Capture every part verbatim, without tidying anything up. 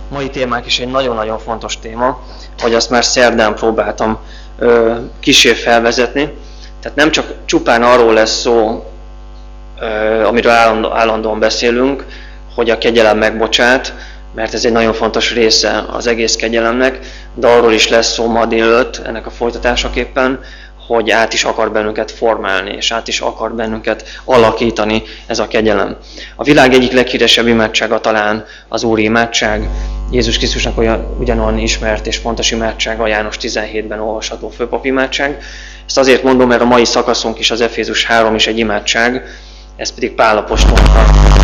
mai témák is egy nagyon-nagyon fontos téma, hogy azt már szerdán próbáltam ö, kissé felvezetni. Tehát nem csak csupán arról lesz szó, ö, amiről állandó, állandóan beszélünk, hogy a kegyelem megbocsát, mert ez egy nagyon fontos része az egész kegyelemnek, de arról is lesz szó ma délőtt, ennek a folytatásaképpen, hogy át is akar bennünket formálni, és át is akar bennünket alakítani ez a kegyelem. A világ egyik leghíresebb imádsága talán az Úri imádság, Jézus Krisztusnak olyan, ugyanolyan ismert és fontos imádsága, a János tizenhétben olvasható főpap imádság. Ezt azért mondom, mert a mai szakaszunk is, az Efézus három is egy imádság, ez pedig Pál apostolnak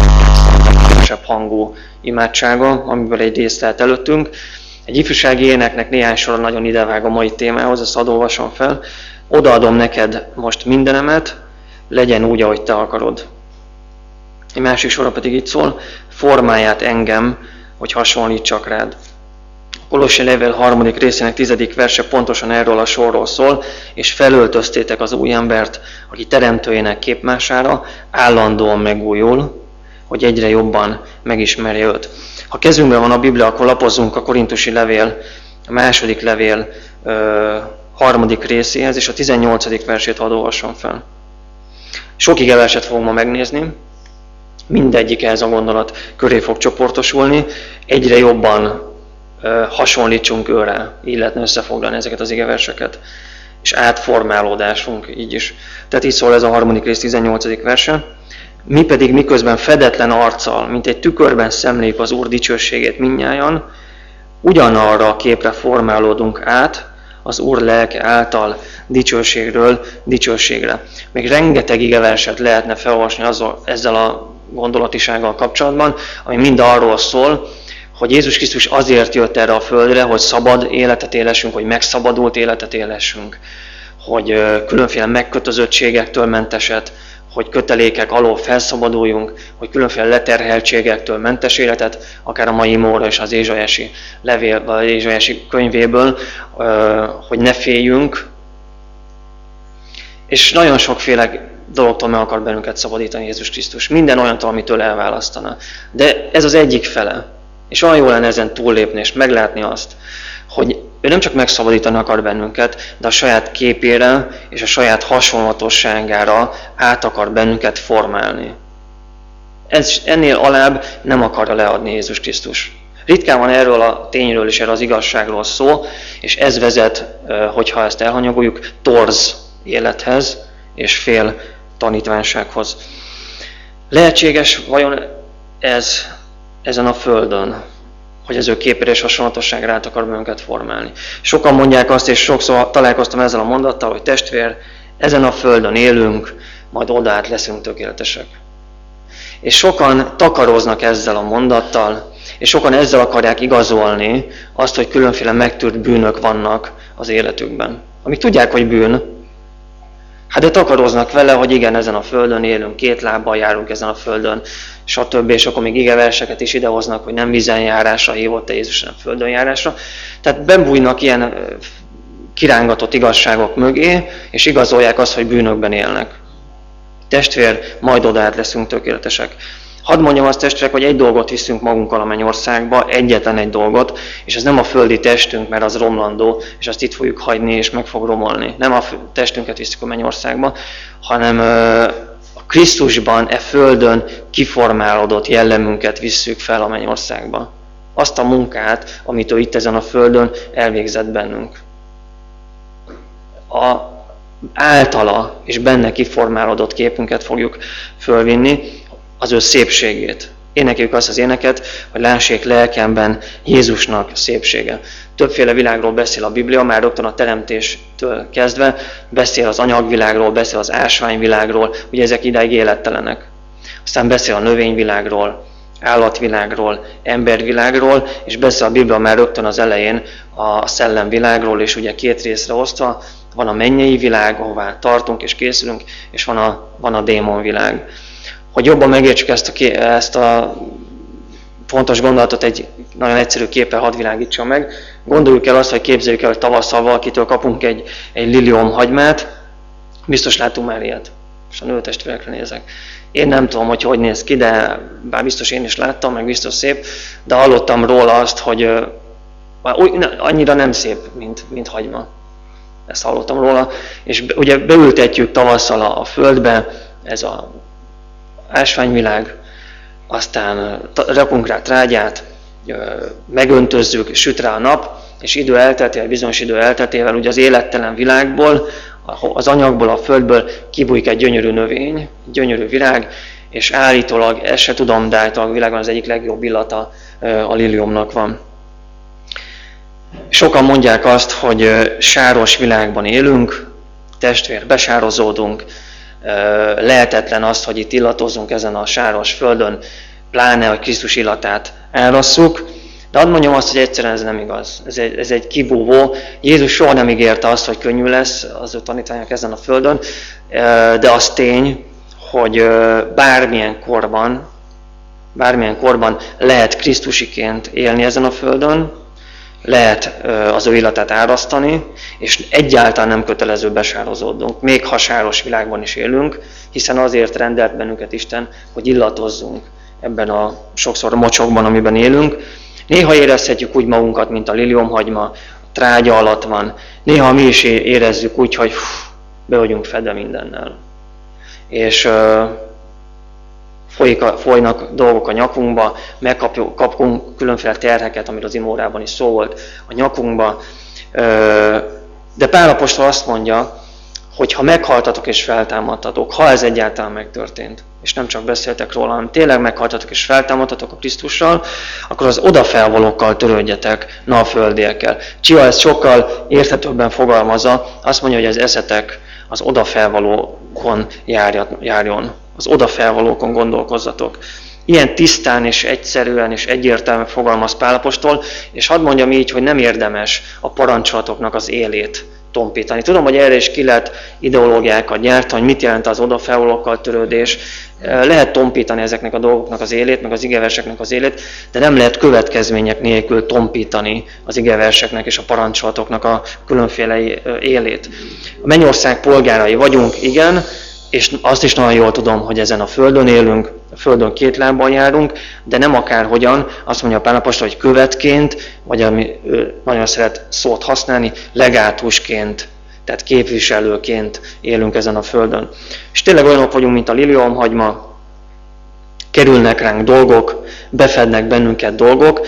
a hangú imádsága, amiből egy részt lehet előttünk. Egy ifjúsági éneknek néhány sora nagyon idevág a mai témához, ezt hadd olvasom fel. Odaadom neked most mindenemet, legyen úgy, ahogy te akarod. Egy másik sora pedig így szól, formáját engem, hogy hasonlítsak rád. A Kolossi levél harmadik részének tizedik verse pontosan erről a sorról szól, és felöltöztétek az új embert, aki teremtőjének képmására állandóan megújul, hogy egyre jobban megismerje őt. Ha kezünkben van a Biblia, akkor lapozzunk a Korintusi levél, a második levél ö, harmadik részéhez, és a tizennyolcadik versét hadd olvasom fel. Sok igeverset fogunk ma megnézni, mindegyik ehhez a gondolat köré fog csoportosulni, egyre jobban ö, hasonlítsunk őre, így lehetne összefoglalni ezeket az igeverseket, és átformálódásunk így is. Tehát így szól ez a harmadik rész tizennyolcadik verse. Mi pedig miközben fedetlen arccal, mint egy tükörben szemléljük az Úr dicsőségét mindnyájan, ugyanarra a képre formálódunk át, az Úr lelke által dicsőségről dicsőségre. Még rengeteg igeverset lehetne felolvasni azzal, ezzel a gondolatisággal kapcsolatban, ami mind arról szól, hogy Jézus Krisztus azért jött erre a földre, hogy szabad életet élessünk, hogy megszabadult életet élessünk, hogy különféle megkötözöttségektől menteset, hogy kötelékek alól felszabaduljunk, hogy különféle leterheltségektől mentes életet, akár a mai imóra és az Ézsaiási levél, vagy Ézsaiási könyvéből, hogy ne féljünk. És nagyon sokféle dologtól meg akar bennünket szabadítani Jézus Krisztus. Minden olyantól, amitől elválasztana. De ez az egyik fele. És olyan jó lenne ezen túllépni, és meglátni azt, hogy ő nem csak megszabadítani akar bennünket, de a saját képére és a saját hasonlatosságára át akar bennünket formálni. Ez, ennél alább nem akarja leadni Jézus Krisztus. Ritkán van erről a tényről és erről az igazságról szó, és ez vezet, hogyha ezt elhanyagoljuk, torz élethez és fél tanítványsághoz. Lehetséges vajon ez ezen a földön, hogy az ő képére és hasonlatosságra át akar bennünket formálni. Sokan mondják azt, és sokszor találkoztam ezzel a mondattal, hogy testvér, ezen a földön élünk, majd odaát leszünk tökéletesek. És sokan takaroznak ezzel a mondattal, és sokan ezzel akarják igazolni azt, hogy különféle megtűrt bűnök vannak az életükben. Amik tudják, hogy bűn, hát de takaroznak vele, hogy igen, ezen a földön élünk, két lábbal járunk ezen a földön, stb. És akkor még igeverseket is idehoznak, hogy nem vízen járásra hívott-e Jézus, nem földön járásra. Tehát bebújnak ilyen kirángatott igazságok mögé, és igazolják azt, hogy bűnökben élnek. Testvér, majd odaát leszünk tökéletesek. Hadd mondjam azt, testvérek, hogy egy dolgot viszünk magunkkal a mennyországba, egyetlen egy dolgot, és ez nem a földi testünk, mert az romlandó, és azt itt fogjuk hagyni, és meg fog romolni. Nem a testünket viszünk a mennyországba, hanem a Krisztusban, e földön kiformálódott jellemünket visszük fel a mennyországba. Azt a munkát, amit ő itt ezen a földön elvégzett bennünk. A általa és benne kiformálódott képünket fogjuk fölvinni, az ő szépségét. Énekeljük azt az éneket, hogy lássék lelkemben Jézusnak szépsége. Többféle világról beszél a Biblia, már rögtön a teremtéstől kezdve, beszél az anyagvilágról, beszél az ásványvilágról, ugye ezek idáig élettelenek. Aztán beszél a növényvilágról, állatvilágról, embervilágról, és beszél a Biblia már rögtön az elején a szellemvilágról, és ugye két részre osztva, van a mennyei világ, ahová tartunk és készülünk, és van a, van a démonvilág. Hogy jobban megértsük ezt a, ezt a fontos gondolatot, egy nagyon egyszerű képpel hadd világítson meg. Gondoljuk el azt, hogy képzeljük el, hogy tavasszal valakitől kapunk egy, egy lilium hagymát, biztos látunk már ilyet. és a nőtestvérekre nézek. Én nem tudom, hogy hogy néz ki, de bár biztos én is láttam, meg biztos szép, de hallottam róla azt, hogy annyira nem szép, mint, mint hagyma. Ezt hallottam róla. És ugye beültetjük tavasszal a földbe, ez az ásványvilág, aztán rakunk rá trágyát, megöntözzük, süt rá a nap, és idő elteltével, bizonyos idő elteltével ugye az élettelen világból, az anyagból, a földből kibújik egy gyönyörű növény, gyönyörű virág, és állítólag, ezt se tudom, de állítólag a világon az egyik legjobb illata a liliomnak van. Sokan mondják azt, hogy sáros világban élünk, testvér, besározódunk, lehetetlen az, hogy itt illatozzunk ezen a sáros földön, pláne, hogy Krisztus illatát elrasszuk, de hadd mondjam azt, hogy egyszerűen ez nem igaz. Ez egy, ez egy kibúvó. Jézus soha nem ígérte azt, hogy könnyű lesz az ő tanítványok ezen a földön, de az tény, hogy bármilyen korban, bármilyen korban lehet Krisztusiként élni ezen a földön, lehet az ő illatát árasztani, és egyáltalán nem kötelező besározódnunk, még ha sáros világban is élünk, hiszen azért rendelt bennünket Isten, hogy illatozzunk ebben a sokszor mocsokban, amiben élünk. Néha érezhetjük úgy magunkat, mint a liliomhagyma, a trágya alatt van. Néha mi is érezzük úgy, hogy hú, be vagyunk fedve mindennel. És uh, folyik a, folynak dolgok a nyakunkba, megkapjuk, kapunk különféle terheket, amiről az imórában is szó volt, a nyakunkba. Uh, de Pál apostol azt mondja, hogy ha meghaltatok és feltámadtatok, ha ez egyáltalán megtörtént, és nem csak beszéltek róla, hanem tényleg meghaltatok és feltámadtatok a Krisztussal, akkor az odafelvalókkal törődjetek, ne a földiekkel. Csia ezt sokkal érthetőbben fogalmazza, azt mondja, hogy az eszetek az odafelvalókon járjon, az odafelvalókon gondolkozzatok. Ilyen tisztán és egyszerűen és egyértelműen fogalmaz Pál apostol, és hadd mondjam így, hogy nem érdemes a parancsolatoknak az élét tompítani. Tudom, hogy erre is ki lehet ideológiákat gyártani, hogy mit jelent az odafelvalókkal törődés. Lehet tompítani ezeknek a dolgoknak az élét, meg az igeverseknek az élét, de nem lehet következmények nélkül tompítani az igeverseknek és a parancsolatoknak a különféle élét. A mennyország polgárai vagyunk, igen, és azt is nagyon jól tudom, hogy ezen a földön élünk, a földön két lábban járunk, de nem akárhogyan, azt mondja Pál apostol, hogy követként, vagy ami ő nagyon szeret szót használni, legátusként, tehát képviselőként élünk ezen a földön. És tényleg olyanok vagyunk, mint a liliomhagyma, kerülnek ránk dolgok, befednek bennünket dolgok,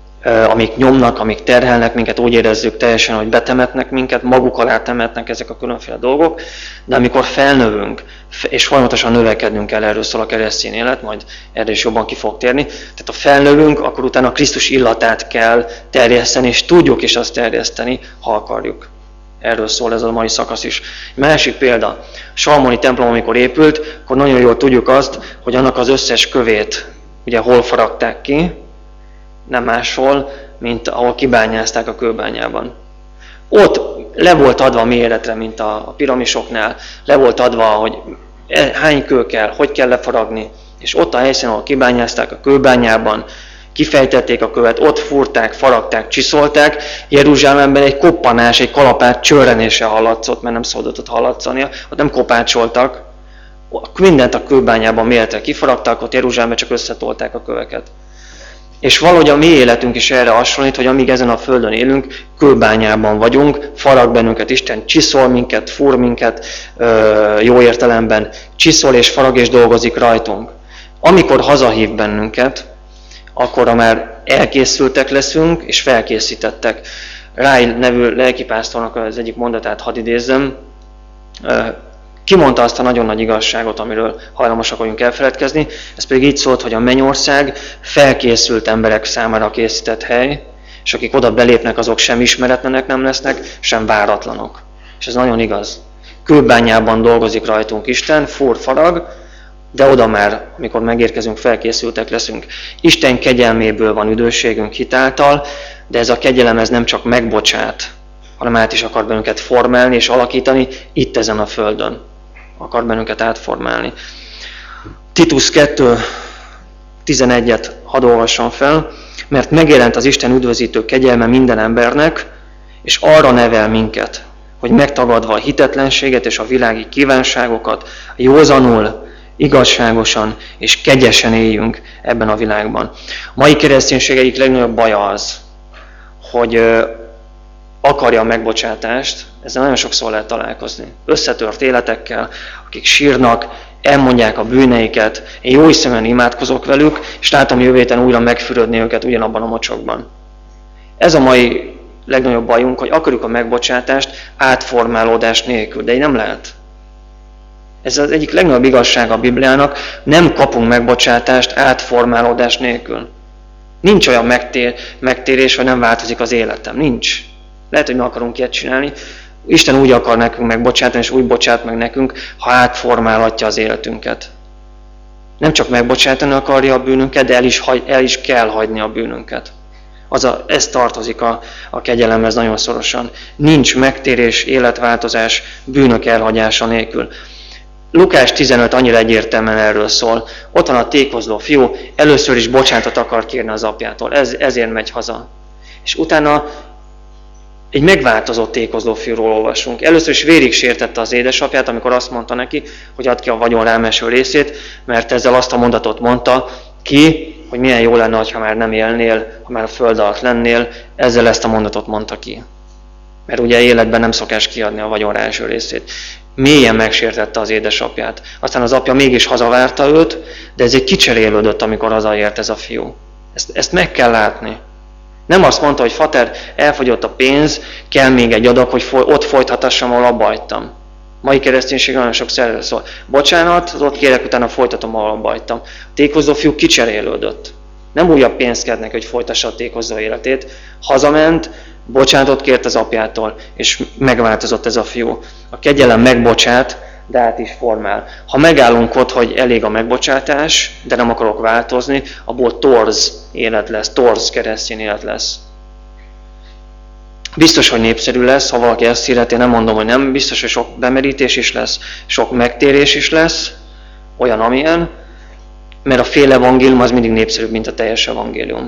amik nyomnak, amik terhelnek minket, úgy érezzük teljesen, hogy betemetnek minket, maguk alá temetnek ezek a különféle dolgok, de amikor felnövünk, és folyamatosan növekednünk kell, erről szól a keresztény élet, majd erre is jobban ki fog térni, tehát ha felnövünk, akkor utána a Krisztus illatát kell terjeszteni, és tudjuk is azt terjeszteni, ha akarjuk. Erről szól ez a mai szakasz is. Másik példa, a salmoni templom, amikor épült, akkor nagyon jól tudjuk azt, hogy annak az összes kövét ugye hol faragták ki, nem máshol, mint ahol kibányázták a kőbányában. Ott le volt adva a méretre, mint a piramisoknál, le volt adva, hogy hány kő kell, hogy kell lefaragni, és ott a helyszínen, ahol kibányázták a kőbányában, kifejtették a követ, ott fúrták, faragták, csiszolták, Jeruzsálemben egy koppanás, egy kalapács csörrenése hallatszott, mert nem szabadott ott hallatszania, ott nem kopácsoltak, mindent a kőbányában méretre kifaragtak, ott Jeruzsálemben csak összetolták a köveket. És valahogy a mi életünk is erre hasonlít, hogy amíg ezen a földön élünk, kőbányában vagyunk, farag bennünket Isten, csiszol minket, fúr minket, jó értelemben csiszol és farag és dolgozik rajtunk. Amikor hazahív bennünket, akkor már elkészültek leszünk és felkészítettek. Ráj nevű lelkipásztornak az egyik mondatát hadd idézzem. Kimondta azt a nagyon nagy igazságot, amiről hajlamosak vagyunk elfeledkezni. Ez pedig így szólt, hogy a mennyország felkészült emberek számára készített hely, és akik oda belépnek, azok sem ismeretlenek nem lesznek, sem váratlanok. És ez nagyon igaz. Kőbányában dolgozik rajtunk Isten, fúr, farag, de oda már, mikor megérkezünk, felkészültek leszünk. Isten kegyelméből van üdvösségünk hitáltal, de ez a kegyelem ez nem csak megbocsát, hanem át is akar bennünket formálni és alakítani itt ezen a földön. Akar bennünket átformálni. Titus kettő tizenegyet hadd olvassam fel, mert megjelent az Isten üdvözítő kegyelme minden embernek, és arra nevel minket, hogy megtagadva a hitetlenséget és a világi kívánságokat, józanul, igazságosan és kegyesen éljünk ebben a világban. A mai kereszténység egyik legnagyobb baja az, hogy akarja a megbocsátást, ezzel nagyon sokszor lehet találkozni. Összetört életekkel, akik sírnak, elmondják a bűneiket, én jó hiszeműen imádkozok velük, és látom jövő héten újra megfürödni őket ugyanabban a mocsokban. Ez a mai legnagyobb bajunk, hogy akarjuk a megbocsátást átformálódás nélkül, de így nem lehet. Ez az egyik legnagyobb igazság a Bibliának, nem kapunk megbocsátást átformálódás nélkül. Nincs olyan megtér, megtérés, hogy nem változik az életem. Nincs. Lehet, hogy mi akarunk ilyet csinálni. Isten úgy akar nekünk megbocsátani, és úgy bocsát meg nekünk, ha átformálhatja az életünket. Nem csak megbocsátani akarja a bűnünket, de el is, el is kell hagyni a bűnünket. Az a, ez tartozik a, a kegyelemhez nagyon szorosan. Nincs megtérés, életváltozás, bűnök elhagyása nélkül. Lukás tizenöt annyira egyértelműen erről szól. Ott van a tékozló fiú, először is bocsánatot akar kérni az apjától, ez, ezért megy haza. És utána egy megváltozott tékozló fiúról olvasunk. Először is vérig sértette az édesapját, amikor azt mondta neki, hogy add ki a vagyon rám eső részét, mert ezzel azt a mondatot mondta ki, hogy milyen jó lenne, ha már nem élnél, ha már a föld alatt lennél, ezzel ezt a mondatot mondta ki. Mert ugye életben nem szokás kiadni a vagyon rá eső részét. Mélyen megsértette az édesapját. Aztán az apja mégis hazavárta őt, de ez egy kicserélődött, amikor hazaért ez a fiú. Ezt, ezt meg kell látni. Nem azt mondta, hogy fater, elfogyott a pénz, kell még egy adag, hogy ott folytathassam, ahol abba hagytam. Mai kereszténység nagyon sok szerre szól. Bocsánat, ott kérek, utána folytatom, ahol abba hagytam. A tékozó fiú kicserélődött. Nem újabb pénzt kért neki, hogy folytassa a tékozó életét. Hazament, bocsánatot kért az apjától, és megváltozott ez a fiú. A kegyelem megbocsát, de át is formál. Ha megállunk ott, hogy elég a megbocsátás, de nem akarok változni, abból torz élet lesz, torz keresztény élet lesz. Biztos, hogy népszerű lesz, ha valaki ezt hirdeti, nem mondom, hogy nem, biztos, hogy sok bemerítés is lesz, sok megtérés is lesz, olyan amilyen, mert a fél evangélium az mindig népszerűbb, mint a teljes evangélium.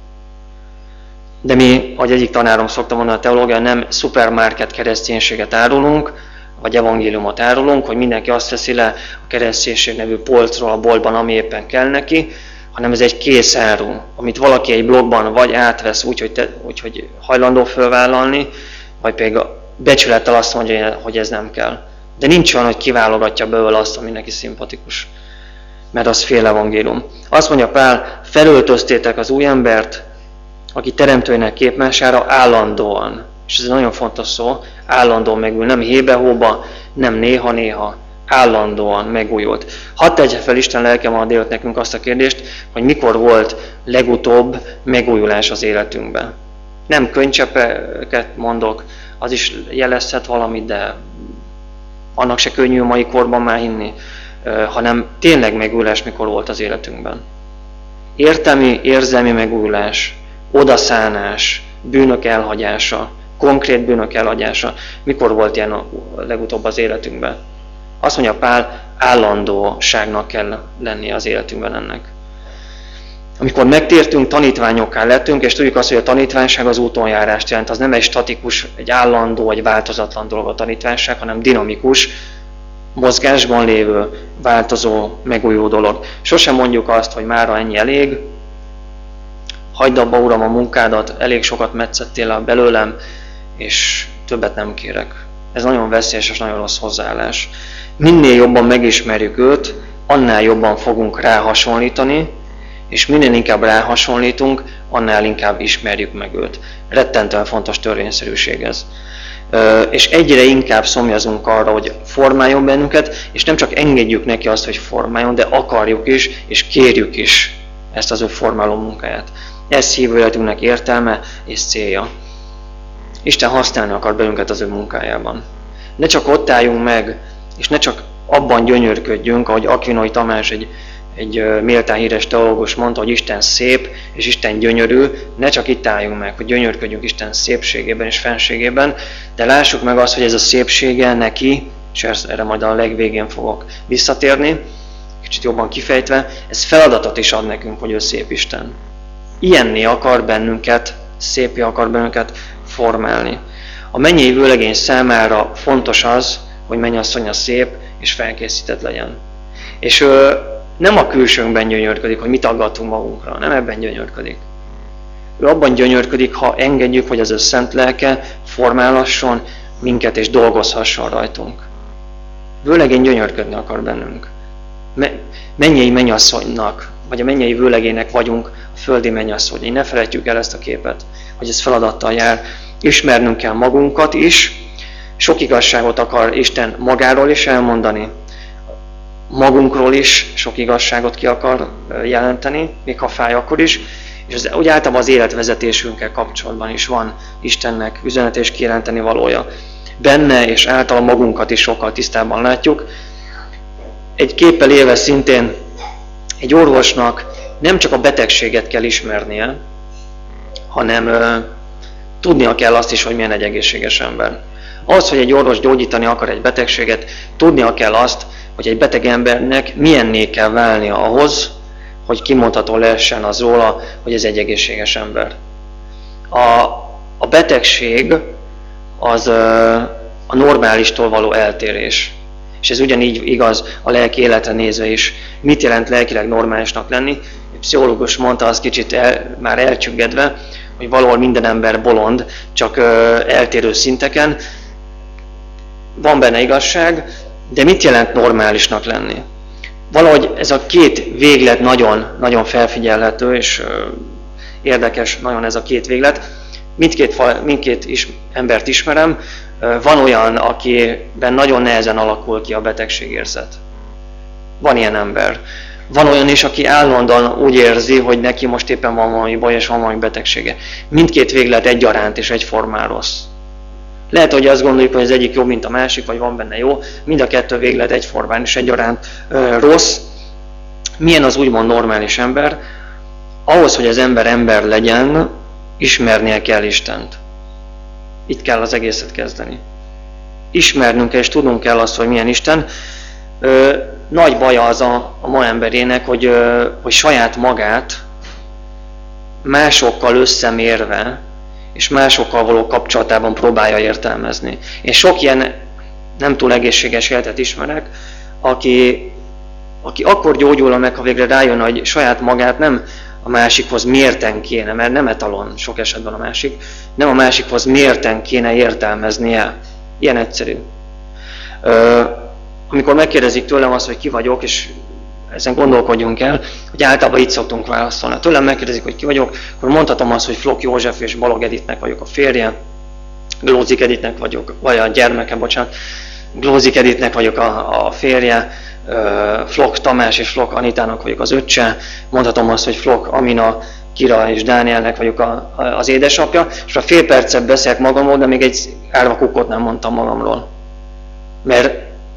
De mi, ahogy egyik tanárom szokta mondani, a teológia, nem szupermarket kereszténységet árulunk, vagy evangéliumot árulunk, hogy mindenki azt veszi le a kereszténység nevű polcról a boltban, ami éppen kell neki, hanem ez egy kész áru, amit valaki egy blogban vagy átvesz úgy, hogy, te, úgy, hogy hajlandó fölvállalni, vagy pedig becsülettel azt mondja, hogy ez nem kell. De nincs olyan, hogy kiválogatja belőle azt, ami neki szimpatikus. Mert az fél evangélium. Azt mondja Pál, felöltöztétek az új embert, aki teremtőinek képmására állandóan. És ez nagyon fontos szó, állandóan megújul. Nem hébe-hóba, nem néha-néha, állandóan megújult. Hadd tegye fel Isten lelke ma délután nekünk azt a kérdést, hogy mikor volt legutóbb megújulás az életünkben. Nem könycseppeket mondok, az is jelezhet valamit, de annak se könnyű a mai korban már hinni, hanem tényleg megújulás mikor volt az életünkben. Értelmi, érzelmi megújulás, odaszánás, bűnök elhagyása, konkrét bűnök elhagyása, mikor volt ilyen a legutóbb az életünkben? Azt mondja Pál, állandóságnak kell lennie az életünkben ennek. Amikor megtértünk, tanítványokká lettünk, és tudjuk azt, hogy a tanítványság az útonjárást jelent, az nem egy statikus, egy állandó, egy változatlan dolog a tanítványság, hanem dinamikus, mozgásban lévő, változó, megújuló dolog. Sosem mondjuk azt, hogy mára ennyi elég, hagyd abba, Uram, a munkádat, elég sokat metszettél el belőlem, és többet nem kérek. Ez nagyon veszélyes és nagyon rossz hozzáállás. Minél jobban megismerjük őt, annál jobban fogunk rá hasonlítani, és minél inkább rá hasonlítunk, annál inkább ismerjük meg őt. Rettentően fontos törvényszerűség ez. És egyre inkább szomjazunk arra, hogy formáljon bennünket, és nem csak engedjük neki azt, hogy formáljon, de akarjuk is, és kérjük is ezt az ő formáló munkáját. Ez hívő életünknek értelme és célja. Isten használni akar bennünket az ő munkájában. Ne csak ott álljunk meg, és ne csak abban gyönyörködjünk, ahogy Akvinói Tamás, egy, egy méltán híres teológus mondta, hogy Isten szép és Isten gyönyörű, ne csak itt álljunk meg, hogy gyönyörködjünk Isten szépségében és fenségében, de lássuk meg azt, hogy ez a szépsége neki, és erre majd a legvégén fogok visszatérni, kicsit jobban kifejtve, ez feladatot is ad nekünk, hogy ő szép Isten. Ilyenné akar bennünket, szépé akar bennünket formálni. A mennyei vőlegény számára fontos az, hogy mennyasszonya szép és felkészített legyen. És ő nem a külsőnkben gyönyörködik, hogy mit aggatunk magunkra, nem ebben gyönyörködik. Ő abban gyönyörködik, ha engedjük, hogy az ő szent lelke formálasson minket és dolgozhasson rajtunk. Vőlegény gyönyörködni akar bennünk. Mennyei mennyasszonynak, vagy a mennyei vőlegénynek vagyunk a földi mennyasszony. Ne felejtjük el ezt a képet, hogy ez feladattal jár. Ismernünk kell magunkat is. Sok igazságot akar Isten magáról is elmondani. Magunkról is sok igazságot ki akar jelenteni, még ha fáj akkor is. És az, úgy általában az életvezetésünkkel kapcsolatban is van Istennek üzenet és kijelenteni valója. Benne és általa magunkat is sokkal tisztában látjuk. Egy képpel élve szintén egy orvosnak nem csak a betegséget kell ismernie, hanem ö, tudnia kell azt is, hogy milyen egy egészséges ember. Ahhoz, hogy egy orvos gyógyítani akar egy betegséget, tudnia kell azt, hogy egy beteg embernek milyenné kell válnia ahhoz, hogy kimondható lehessen az róla, hogy ez egy egészséges ember. A, a betegség az ö, a normálistól való eltérés. És ez ugyanígy igaz a lelki életre nézve is. Mit jelent lelkileg normálisnak lenni? Egy pszichológus mondta az kicsit el, már elcsüggedve, hogy valahol minden ember bolond, csak ö, eltérő szinteken. Van benne igazság, de mit jelent normálisnak lenni? Valahogy ez a két véglet nagyon, nagyon felfigyelhető, és ö, érdekes nagyon ez a két véglet. Mindkét, mindkét is, embert ismerem. Van olyan, akiben nagyon nehezen alakul ki a betegségérzet. Van ilyen ember. Van olyan is, aki állandóan úgy érzi, hogy neki most éppen van valami baj és van valami betegsége. Mindkét véglet egyaránt és egyformán rossz. Lehet, hogy azt gondoljuk, hogy az egyik jobb, mint a másik, vagy van benne jó. Mind a kettő véglet egyformán és egyaránt ö, rossz. Milyen az úgymond normális ember? Ahhoz, hogy az ember ember legyen, ismernie kell Istent. Itt kell az egészet kezdeni. Ismernünk kell és tudnunk kell azt, hogy milyen Isten. Ö, nagy baja az a, a ma emberének, hogy, ö, hogy saját magát másokkal összemérve és másokkal való kapcsolatában próbálja értelmezni. Én sok ilyen nem túl egészséges életet ismerek, aki, aki akkor gyógyul meg, ha végre rájön, hogy saját magát nem a másikhoz mérten kéne, mert nem etalon sok esetben a másik, nem a másikhoz mérten kéne értelmeznie. Ilyen egyszerű. Ö, amikor megkérdezik tőlem azt, hogy ki vagyok, és ezen gondolkodjunk el, hogy általában így szoktunk válaszolni. Ha tőlem megkérdezik, hogy ki vagyok, akkor mondhatom azt, hogy Flok József és Balog Editnek vagyok a férje, Glózik Editnek vagyok, vagy a gyermeke, bocsánat, Glózik Editnek vagyok a, a férje, Flok Tamás és Flok Anitának vagyok az öccse, mondhatom azt, hogy Flok Amina, Kira és Dánielnek vagyok a, a, az édesapja, és a fél percet beszélek magamról, de még egy árva kukkot nem mondtam magamról. Mert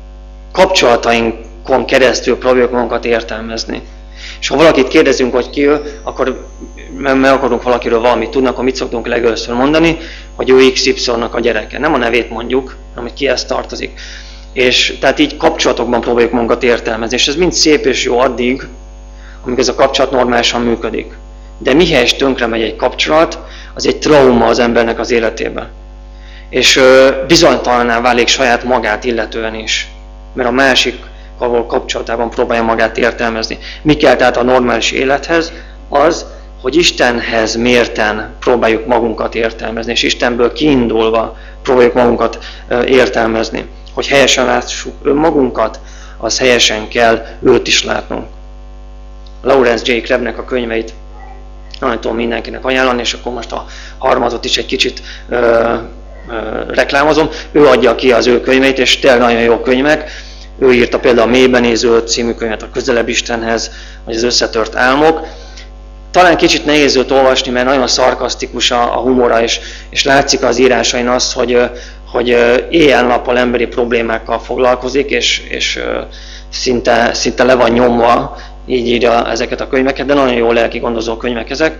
kapcsolatainkon keresztül próbáljuk magunkat értelmezni. És ha valakit kérdezünk, hogy ki ő, akkor meg akarunk valakiről valamit tudni, akkor mit szoktunk legelőször mondani, hogy ő iksz ipszilonnak a gyereke. Nem a nevét mondjuk, hanem hogy kihez tartozik. És tehát így kapcsolatokban próbáljuk magunkat értelmezni. És ez mind szép és jó addig, amíg ez a kapcsolat normálisan működik. De mihelyest tönkre megy egy kapcsolat, az egy trauma az embernek az életében. És bizonytalanná válik saját magát illetően is. Mert a másik való kapcsolatában próbálja magát értelmezni. Mi kell tehát a normális élethez? Az, hogy Istenhez mérten próbáljuk magunkat értelmezni, és Istenből kiindulva próbáljuk magunkat értelmezni. Hogy helyesen lássuk önmagunkat, az helyesen kell őt is látnunk. Lawrence J. Crabbnek a könyveit nagyon tudom mindenkinek ajánlani, és akkor most a harmadot is egy kicsit ö, ö, reklámozom. Ő adja ki az ő könyveit, és tényleg nagyon jó könyvek. Ő írta például a Mélybenéző című könyvet, a Közelebb Istenhez, vagy az Összetört álmok. Talán kicsit nehéz őt olvasni, mert nagyon szarkasztikus a, a humora, és, és látszik az írásain azt, hogy, hogy éjjel-nappal emberi problémákkal foglalkozik, és, és szinte, szinte le van nyomva, így írja ezeket a könyveket, de nagyon jó lelki gondozó könyvek ezek.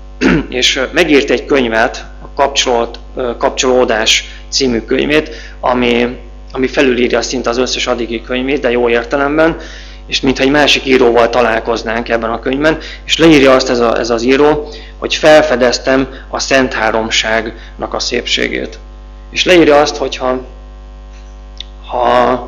És megírt egy könyvet, a kapcsolat, Kapcsolódás című könyvét, ami, ami felülírja szinte az összes addigi könyvét, de jó értelemben, és mintha egy másik íróval találkoznánk ebben a könyvben, és leírja azt ez, a, ez az író, hogy felfedeztem a Szent Háromságnak a szépségét. És leírja azt, hogyha ha,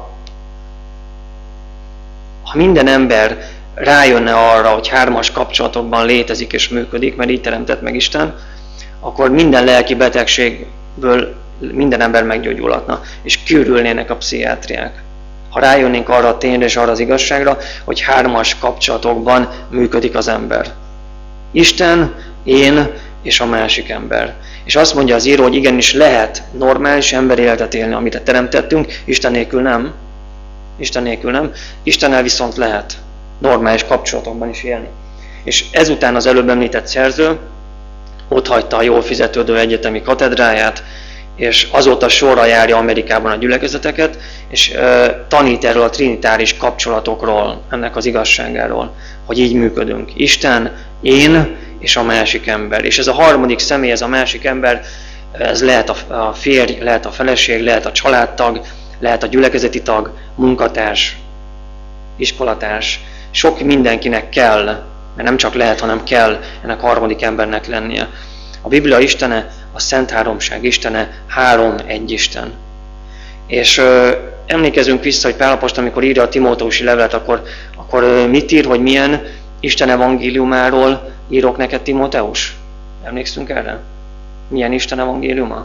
ha minden ember rájönne arra, hogy hármas kapcsolatokban létezik és működik, mert így teremtett meg Isten, akkor minden lelki betegségből minden ember meggyógyulhatna, és kiürülnének a pszichiátriák. Ha rájönnénk arra a tényre és arra az igazságra, hogy hármas kapcsolatokban működik az ember. Isten, én és a másik ember. És azt mondja az író, hogy igenis lehet normális emberi életet élni, amit teremtettünk, Isten nélkül nem. Isten nélkül nem. Istennel viszont lehet normális kapcsolatokban is élni. És ezután az előbb említett szerző ott hagyta a jól fizetődő egyetemi katedráját, és azóta sorra járja Amerikában a gyülekezeteket, és uh, tanít erről a trinitáris kapcsolatokról, ennek az igazságáról, hogy így működünk. Isten, én és a másik ember. És ez a harmadik személy, ez a másik ember, ez lehet a férj, lehet a feleség, lehet a családtag, lehet a gyülekezeti tag, munkatárs, iskolatárs. Sok mindenkinek kell, mert nem csak lehet, hanem kell ennek a harmadik embernek lennie. A Biblia Istene, a Szent Háromság Istene, három egy Isten. És ö, emlékezünk vissza, hogy Pál apostol, amikor írja a Timóteusi levelet, akkor, akkor ö, mit ír, hogy milyen Isten evangéliumáról írok neked, Timóteus? Emlékszünk erre? Milyen Isten evangéliuma?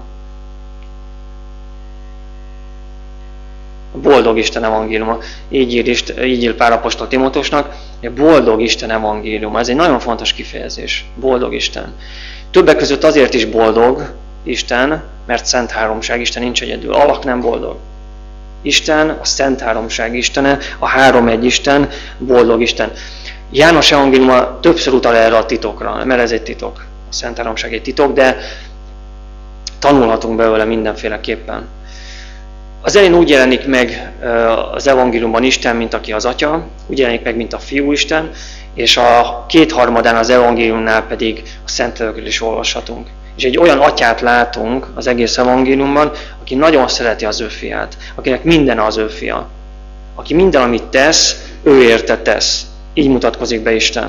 A boldog Isten evangéliuma. Így ír, így ír Pál apostol Timóteusnak, hogy boldog Isten evangéliuma. Ez egy nagyon fontos kifejezés. Boldog Isten. Többek között azért is boldog Isten, mert Szent Háromság Isten nincs egyedül. Alak nem boldog. Isten, a Szent Háromság Istene, a három egy Isten, boldog Isten. János evangéliuma többször utal erre a titokra, mert ez egy titok. A Szent Háromság egy titok, de tanulhatunk belőle mindenféleképpen. Az elején úgy jelenik meg az evangéliumban Isten, mint aki az Atya, úgy jelenik meg, mint a Fiú Isten, és a kétharmadán az evangéliumnál pedig a Szentlélekről is olvashatunk. És egy olyan atyát látunk az egész evangéliumban, aki nagyon szereti az ő fiát, akinek minden az ő fia. Aki minden, amit tesz, ő érte tesz. Így mutatkozik be Isten.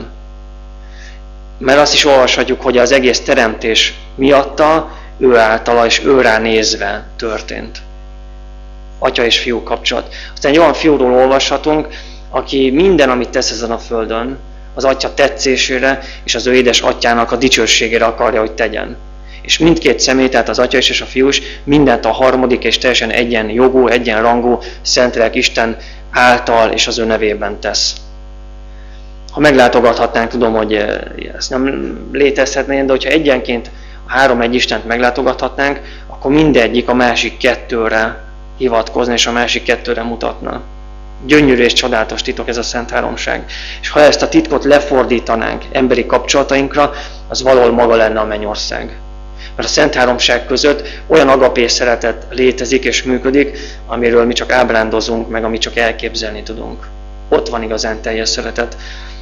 Mert azt is olvashatjuk, hogy az egész teremtés miatta, ő általa és ő rá nézve történt. Atya és fiú kapcsolat. Aztán egy olyan fiúról olvashatunk, aki minden, amit tesz ezen a földön, az atya tetszésére és az ő édes atyának a dicsőségére akarja, hogy tegyen. És mindkét személy, tehát az atya is és a fiú is, mindent a harmadik és teljesen egyenjogú, egyenrangú Szentlélek Isten által és az ő nevében tesz. Ha meglátogathatnánk, tudom, hogy ez nem létezhetne, de hogyha egyenként a három egy Istent meglátogathatnánk, akkor mindegyik a másik kettőre hivatkozna, és a másik kettőre mutatna. Gyönyörű és csodálatos titok ez a Szent Háromság. És ha ezt a titkot lefordítanánk emberi kapcsolatainkra, az valahol maga lenne a mennyország. Mert a Szent Háromság között olyan agapé szeretet létezik és működik, amiről mi csak ábrándozunk, meg amit csak elképzelni tudunk. Ott van igazán teljes szeretet.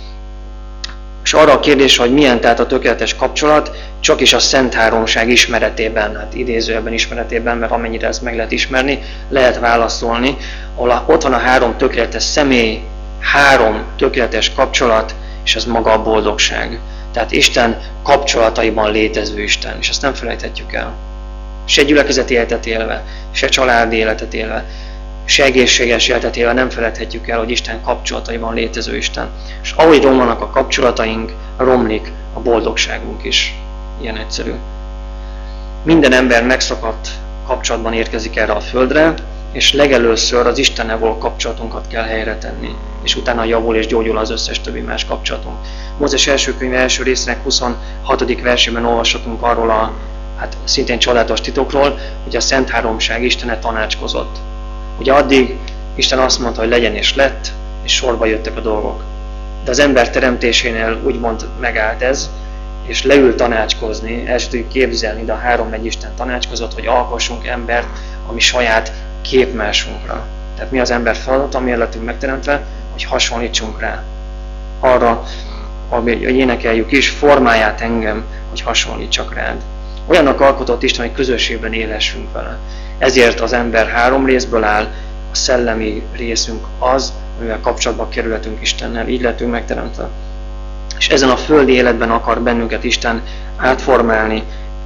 És arra a kérdés, hogy milyen tehát a tökéletes kapcsolat, csak is a Szent Háromság ismeretében, hát idézőjelben ismeretében, mert amennyire ezt meg lehet ismerni, lehet válaszolni, ahol ott van a három tökéletes személy, három tökéletes kapcsolat, és ez maga a boldogság. Tehát Isten kapcsolataiban létező Isten, és ezt nem felejthetjük el. Se gyülekezeti életet élve, se családi életet élve, se egészséges életet élve nem felejthetjük el, hogy Isten kapcsolataiban létező Isten. És ahogy romlanak a kapcsolataink, romlik a boldogságunk is. Ilyen egyszerű. Minden ember megszakadt kapcsolatban érkezik erre a földre, és legelőször az Istennel való kapcsolatunkat kell helyre tenni, és utána javul és gyógyul az összes többi más kapcsolatunk. Mózes első könyve első részének huszonhatodik versében olvashatunk arról a hát szintén csodálatos titokról, hogy a Szent Háromság Istene tanácskozott. Ugye addig Isten azt mondta, hogy legyen és lett, és sorba jöttek a dolgok. De az ember teremtésénél úgymond megállt ez, és leül tanácskozni, el sem tudjuk képzelni, de a három egy Isten tanácskozott, hogy alkossunk embert, ami saját képmásunkra. Tehát mi az ember feladata, ami lettünk megteremtve, hogy hasonlítsunk rá. Arra, hogy énekeljük is, formáját engem, hogy hasonlítsak rád. Olyannak alkotott Isten, hogy közösségben élhessünk vele. Ezért az ember három részből áll, a szellemi részünk az, amivel kapcsolatba kerülhetünk Istennel, így lettünk megteremtve. És ezen a földi életben akar bennünket Isten átformálni,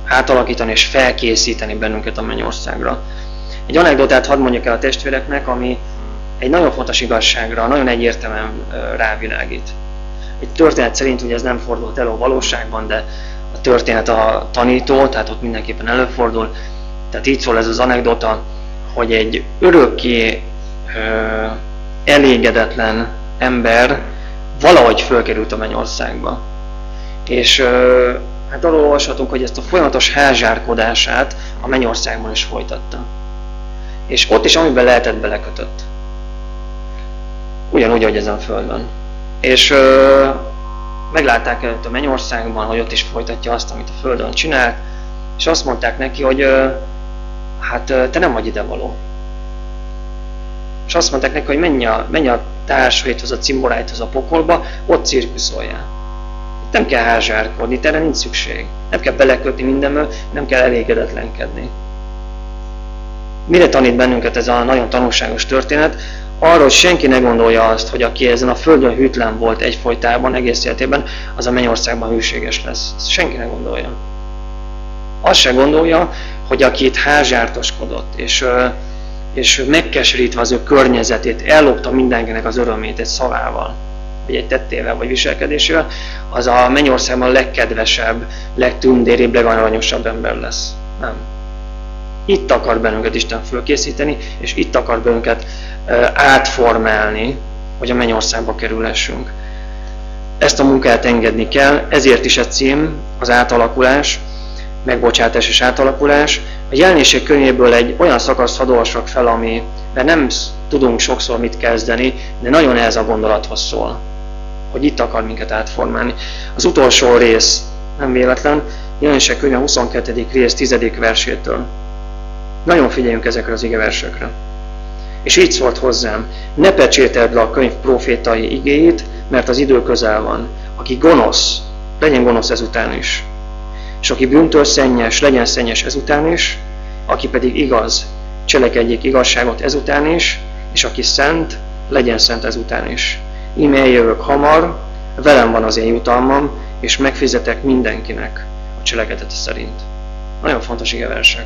átalakítani és felkészíteni bennünket a mennyországra. Egy anekdotát hadd mondjak el a testvéreknek, ami egy nagyon fontos igazságra, nagyon egyértelműen rávilágít. Egy történet szerint ugye ez nem fordult elő a valóságban, de a történet a tanító, tehát ott mindenképpen előfordul. Tehát így szól ez az anekdota, hogy egy örökké ö, elégedetlen ember valahogy fölkerült a mennyországba. És ö, hát arról olvashatunk, hogy ezt a folyamatos házsárkodását a mennyországban is folytatta. És ott is, amiben lehetett, belekötött. Ugyanúgy, ahogy ezen a földön. És ö, meglátták előtt a mennyországban, hogy ott is folytatja azt, amit a földön csinált, és azt mondták neki, hogy ö, hát ö, te nem vagy idevaló. És azt mondták neki, hogy menj a, menj a társaidhoz, a cimboráidhoz a pokolba, ott cirkuszoljál. Itt nem kell házsárkodni, erre nincs szükség. Nem kell belekötni mindenből, nem kell elégedetlenkedni. Mire tanít bennünket ez a nagyon tanulságos történet? Arról, hogy senki ne gondolja azt, hogy aki ezen a földön hűtlen volt egyfolytában, egész életében, az a mennyországban hűséges lesz. Ezt senki ne gondolja. Azt se gondolja, hogy aki itt házsártoskodott, és, és megkeserítve az ő környezetét, ellopta mindenkinek az örömét egy szavával, vagy egy tettével, vagy viselkedésével, az a mennyországban a legkedvesebb, legtündéribb, legaranyosabb ember lesz. Nem. Itt akar bennünket Isten fölkészíteni, és itt akar bennünket átformálni, hogy a mennyországba kerülhessünk. Ezt a munkát engedni kell, ezért is a cím, az átalakulás, megbocsátás és átalakulás. A Jelenések könyvéből egy olyan szakaszt hadd olvassak fel, amiben nem tudunk sokszor mit kezdeni, de nagyon ez a gondolathoz szól, hogy itt akar minket átformálni. Az utolsó rész, nem véletlen, Jelenések könyve huszonkettedik rész tizedik versétől. Nagyon figyeljünk ezekre az igeversekre. És így szólt hozzám, ne pecsételd le a könyv profétai igéit, mert az idő közel van. Aki gonosz, legyen gonosz ezután is. És aki bűntől szennyes, legyen szennyes ezután is. Aki pedig igaz, cselekedjék igazságot ezután is. És aki szent, legyen szent ezután is. Íme eljövök hamar, velem van az én jutalmam, és megfizetek mindenkinek a cselekedete szerint. Nagyon fontos igeversek.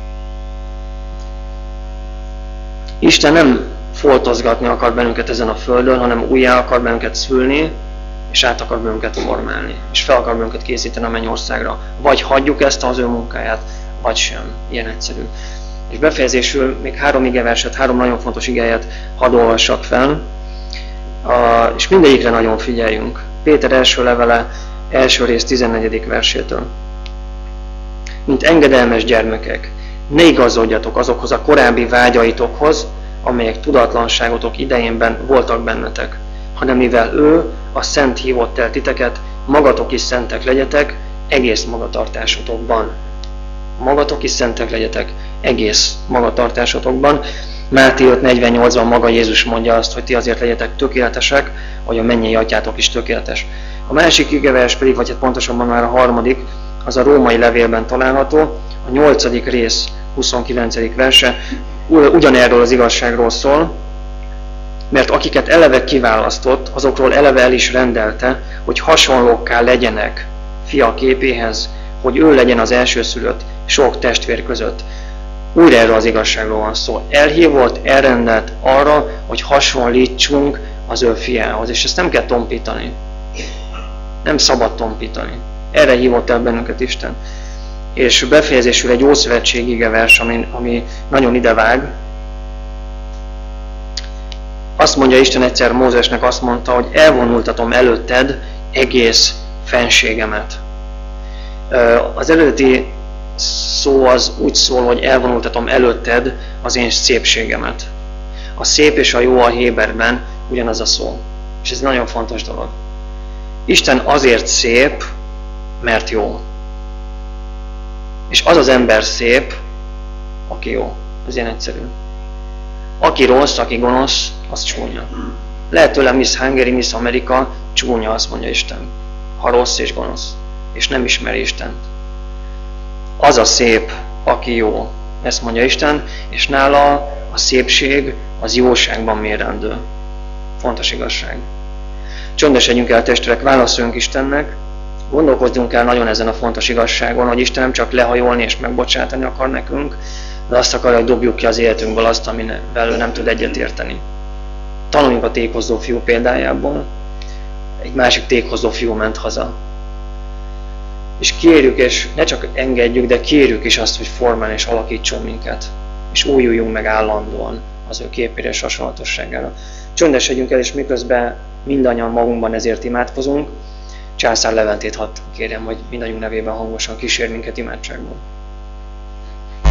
Isten nem foltozgatni akar bennünket ezen a földön, hanem újjá akar bennünket szülni, és át akar bennünket formálni, és fel akar bennünket készíteni a mennyországra. Vagy hagyjuk ezt az ő munkáját, vagy sem. Ilyen egyszerű. És befejezésül még három igeverset, három nagyon fontos igelyet hadd olvassak fel, a, és mindegyikre nagyon figyeljünk. Péter első levele, első rész tizennegyedik versétől. Mint engedelmes gyermekek, ne igazodjatok azokhoz a korábbi vágyaitokhoz, amelyek tudatlanságotok idejénben voltak bennetek, hanem mivel ő, a Szent hívott el titeket, magatok is szentek legyetek, egész magatartásotokban. Magatok is szentek legyetek, egész magatartásotokban. Máté öt negyvennyolcban maga Jézus mondja azt, hogy ti azért legyetek tökéletesek, hogy a mennyei atyátok is tökéletes. A másik igevers pedig, vagy hát pontosabban már a harmadik, az a római levélben található, a nyolcadik rész huszonkilencedik verse, ugyanerről az igazságról szól, mert akiket eleve kiválasztott, azokról eleve el is rendelte, hogy hasonlókká legyenek fia képéhez, hogy ő legyen az elsőszülött sok testvér között. Újra erről az igazságról van szó. Elhívott, elrendelt arra, hogy hasonlítsunk az ő fiához, és ezt nem kell tompítani. Nem szabad tompítani. Erre hívott el bennünket Isten. És befejezésül egy ószövetség igevers, ami, ami nagyon idevág. Azt mondja Isten egyszer Mózesnek, azt mondta, hogy elvonultatom előtted egész fenségemet. Az eredeti szó az úgy szól, hogy elvonultatom előtted az én szépségemet. A szép és a jó a héberben ugyanaz a szó. És ez nagyon fontos dolog. Isten azért szép, mert jó. És az az ember szép, aki jó. Ez ilyen egyszerű. Aki rossz, aki gonosz, az csúnya. Lehet tőle Miss Hungary, Miss Amerika, csúnya, azt mondja Isten. Ha rossz és gonosz. És nem ismeri Istent. Az a szép, aki jó. Ezt mondja Isten, és nála a szépség az jóságban mérendő. Fontos igazság. Csöndesedjünk el, testvérek, válaszoljunk Istennek, gondolkozzunk el nagyon ezen a fontos igazságon, hogy Isten nem csak lehajolni és megbocsátani akar nekünk, de azt akarja, hogy dobjuk ki az életünkből azt, amivel ő nem tud egyetérteni. Tanuljunk a tékozó fiú példájából. Egy másik tékozó fiú ment haza. És kérjük, és ne csak engedjük, de kérjük is azt, hogy formáljon és alakítson minket. És újuljunk meg állandóan az ő képére és hasonlatosságára. Csöndesedjünk el, és miközben mindannyian magunkban ezért imádkozunk, Császár Leventét hadd kérjem, hogy mindannyiunk nevében hangosan kísér minket imádságban.